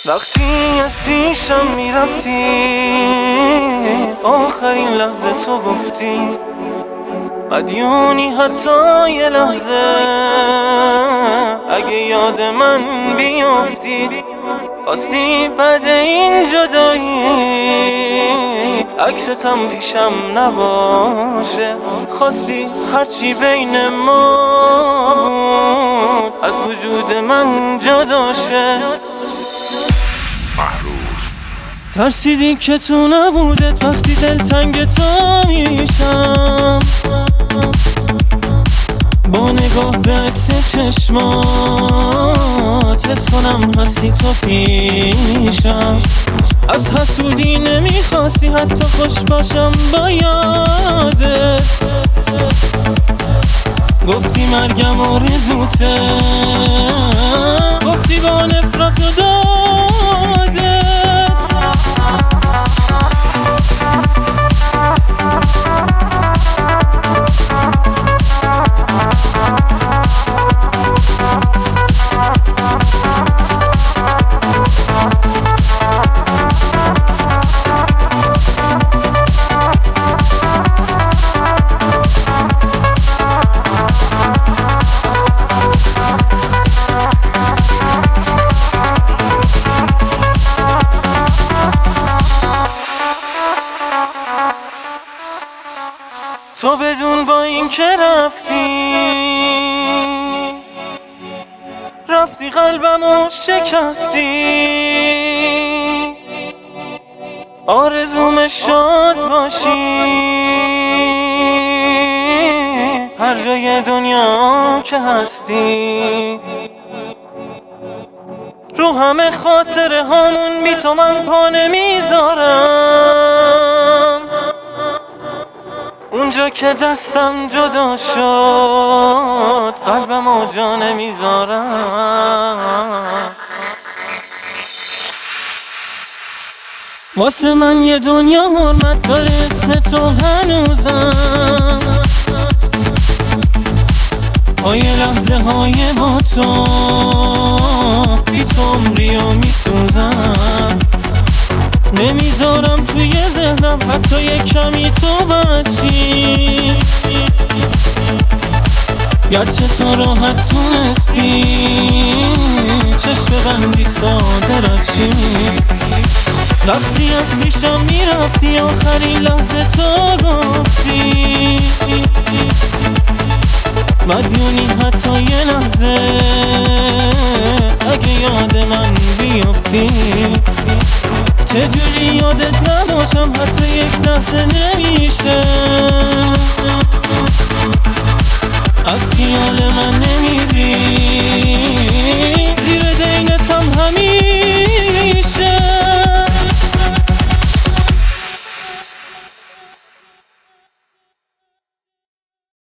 وقتی از پیشم میرفتی آخرین لحظه تو گفتی مدیونی حتی یه لحظه اگه یاد من بیافتی خواستی بعد این جدایی عکستم پیشم نباشه خواستی هرچی بین ما بود از وجود من جدا شه ترسیدی که تو نبودت وقتی دلتنگ تو میشم با نگاه به عکس چشمات حس کنم هستی تو پیشم از حسودی نمیخواستی حتی خوش باشم با یادت گفتی مرگم آرزوته گفتی با نفرت و دادت تو بدون با این که رفتی قلبمو شکستی آرزوم شاد باشی هر جای دنیا که هستی رو همه خاطره هامون بی تو من پا نمیذارم اونجا که دستم جدا شد قلبم و جا نمیذارم واسه من یه دنیا حرمت داره اسم تو هنوزم های لحظه های با تو بی تو عمریو میسوزم نمیذارم توی ذهنم حتی یه کمی تو بچی گرچه تو راحت تونستی چشم بندی ساده رچی وقتی از پیشم میرفتی آخرین لحظه تو گفتی مدیونی حتی یه لحظه اگه یاد من بیافتی چجوری یادت نباشم حتی یک لحظه نمیشه از خیال من نمیری